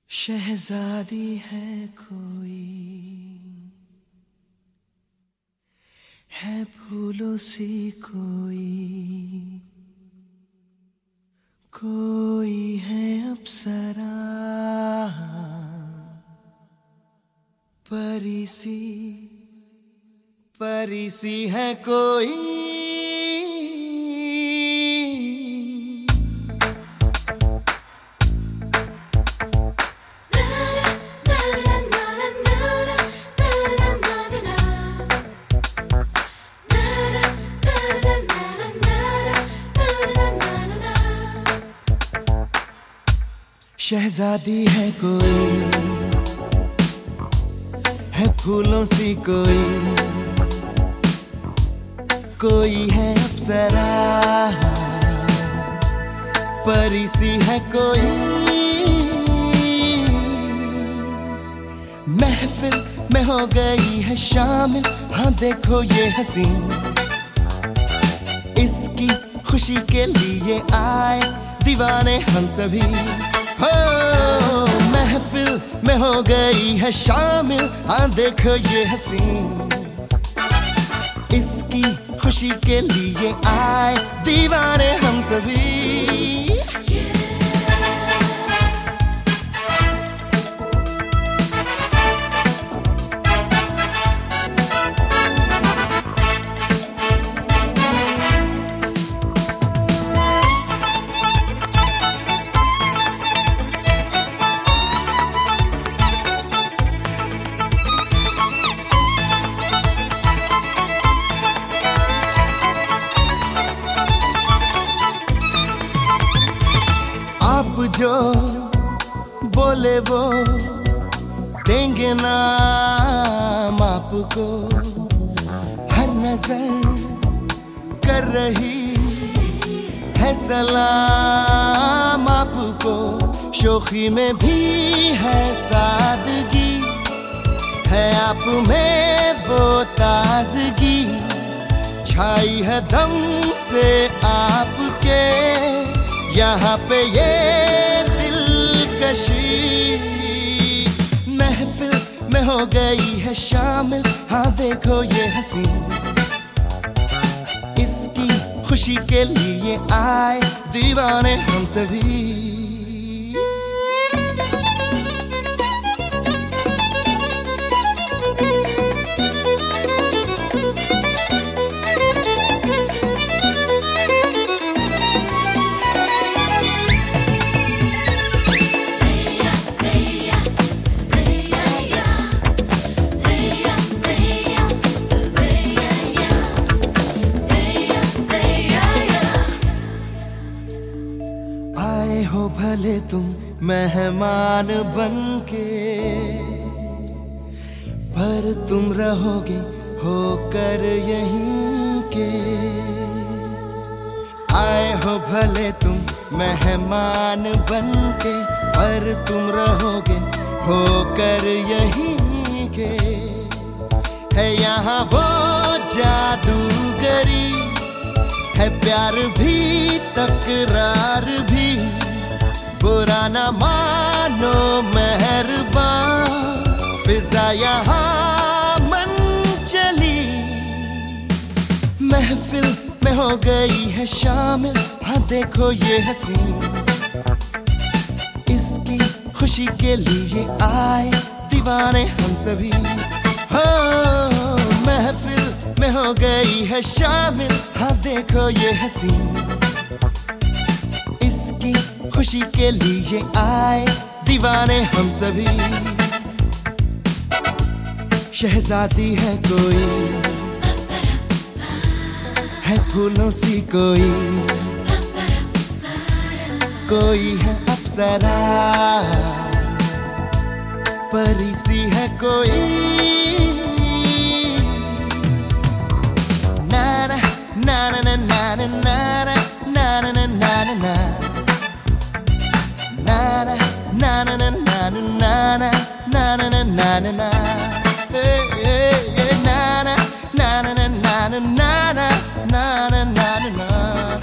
शहजादी है फूलों सी कोई है अप्सरा परी सी है कोई। शहजादी है फूलों सी कोई है अप्सरा परी सी है कोई। महफिल में हो गई है शामिल, हाँ देखो ये हसीन, इसकी खुशी के लिए आए दीवाने हम सभी। हो महफिल में हो गई है शामिल, हाँ देखो ये हसीन, इसकी खुशी के लिए आए दीवाने हम सभी। जो बोले वो देंगे नाम आपको, हर नजर कर रही है सलाम आपको। शोखी में भी है सादगी, है आप में वो ताजगी, छाई है दम से आपके यहाँ पे ये दिलकशी। महफिल में हो गई है शामिल, हाँ देखो ये हसीन, इसकी खुशी के लिए आए दीवाने हम सभी। हो भले तुम मेहमान बनके, पर तुम रहोगे होकर यहीं के। आए हो भले तुम मेहमान बनके, पर तुम रहोगे होकर यहीं के। है यहाँ वो जादूगरी, है प्यार भी तकरार भी, बुरा न मानो मेहरबान, फिजा यहाँ मन चली। महफिल में हो गई है शामिल, हाँ देखो ये हसीन, इसकी खुशी के लिए आए दीवाने हम सभी। हो महफिल में हो गई है शामिल, हाँ देखो ये हसीन, खुशी के लिए आए दीवाने हम सभी। शहजादी है फूलों सी कोई है अप्सरा परी सी है कोई। ना ना ना ना ना ना ना ना ना ना ना ना na na na na na na na na na na na na na na hey hey na na na na na na na na na na na na